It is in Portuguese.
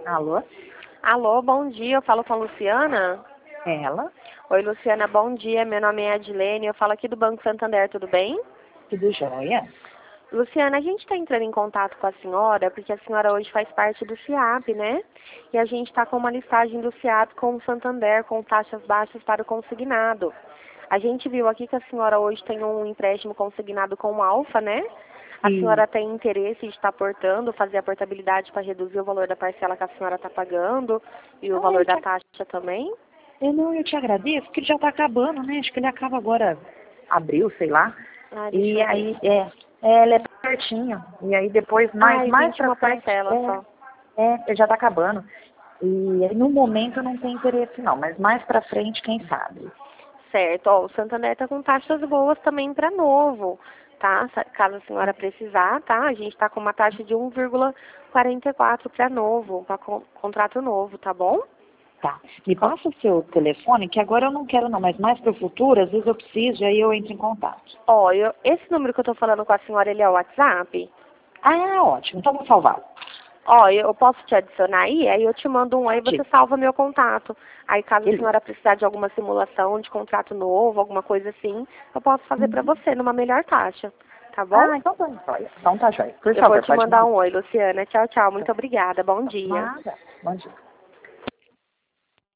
Alô? Alô, bom dia. Eu falo com a Luciana. Ela? Oi, Luciana, bom dia. Meu nome é Adilene. Eu falo aqui do Banco Santander, tudo bem? Tudo jóia? Luciana, a gente está entrando em contato com a senhora porque a senhora hoje faz parte do FIAP, né? E a gente está com uma listagem do FIAP com o Santander com taxas baixas para o consignado. A gente viu aqui que a senhora hoje tem um empréstimo consignado com o Alfa, né? A E senhora tem interesse em estar aportando, fazer a portabilidade para reduzir o valor da parcela que a senhora está pagando e o valor eu da te, taxa também? eu te agradeço, porque ele já está acabando, né? Acho que ele acaba agora, abril, sei lá. Ah, deixa E eu ver. aí, ele é pertinho. E aí depois, mais, mais Existe pra uma frente, parcela só. ele já está acabando. E aí, no momento eu não tenho interesse não, mas mais pra frente, quem sabe? Certo. Ó, o Santander está com taxas boas também para novo, tá? Caso a senhora precisar, tá? A gente está com uma taxa de 1,44 para novo, para contrato novo, tá bom? Tá. Me passa o seu telefone, que agora eu não quero não, mas mais para o futuro, às vezes eu preciso, e aí eu entro em contato. Ó, esse número que eu estou falando com a senhora, ele é o WhatsApp? Ah, ótimo. Então vou salvar. Ó, eu posso te adicionar aí eu te mando um aí, você Pode. salva meu contato. Aí caso a Beleza. senhora precisar de alguma simulação de contrato novo, alguma coisa assim, eu posso fazer para Uhum. você numa melhor taxa, tá bom? Ah, então tá jóia. Então tá jóia. Por Eu vou favor, te pode mandar mandar. um oi, Luciana. Tchau, tchau. Muito obrigada. Bom dia. Nada. Bom dia.